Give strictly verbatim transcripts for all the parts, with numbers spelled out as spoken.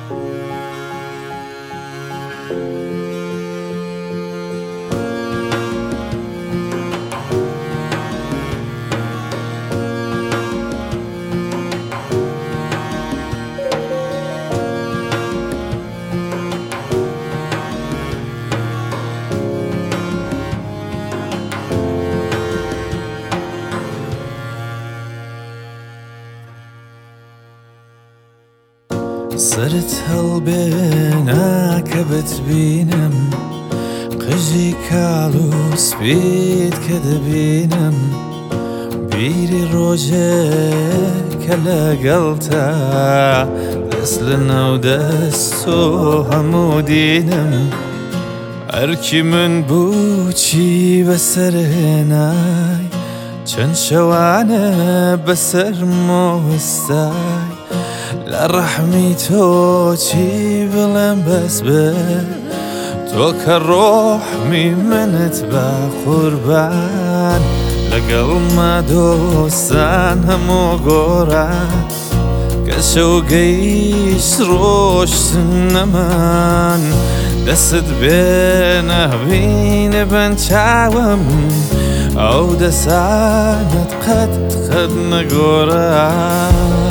سرت هەڵبێنا کە بتبینم قژی کاڵ و سپید کە دەبینم بیری ڕۆژێ کە لەگەڵتا دەست لە ناو دەست و هەموو دینم ئەرکی من بووچی بەسەر هێنای چەند شەوانە بەسەر مۆستای لە ڕەحمی تۆ چی بڵێم بەس بێ تۆ کە ڕۆحمی منت بە قوربان لەگەڵما دۆستان هەموو گۆڕان کە شەو گەیشت ڕۆشتن نەمان دەست بێ نەبینە بەن چاوم ئەو دەسانت قەت قەت نەگۆڕان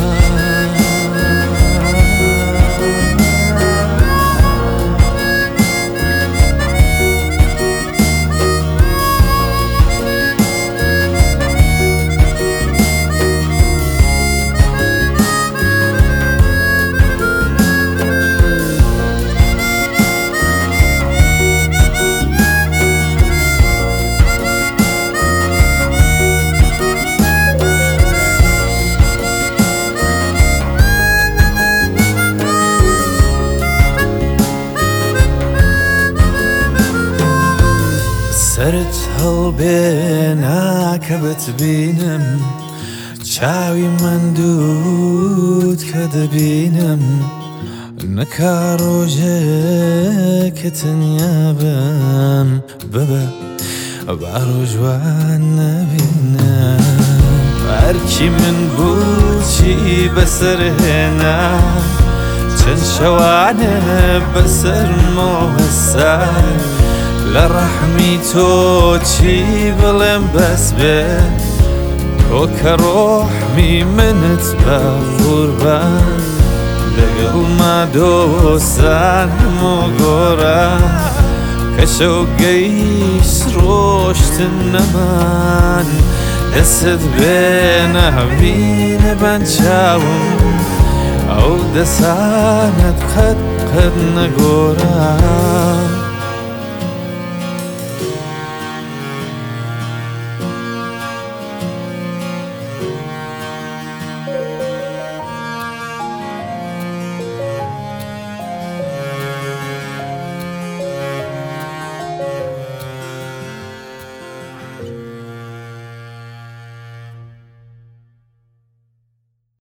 سرت هەڵبێنا کە بتبینم چاوی من دوود کە دەبینم نەکا ڕۆژێ کە تەنیا بم ببە با ڕۆژوان نەبینم ئەرکی من بووچی بەسەر هێنا چەند شەوانە بەسەر مۆهەسای لە ڕەحمی تۆ چی بڵێم بەس بێ تۆ کە ڕۆحمی منت بە قوربان لەگەڵما دۆستان هەموو گۆڕان کە شەو گەیشت ڕۆشتن نەمان دەست بێ نەبینە بەن چاوم ئەو دەسانت قەت قەت نەگۆڕان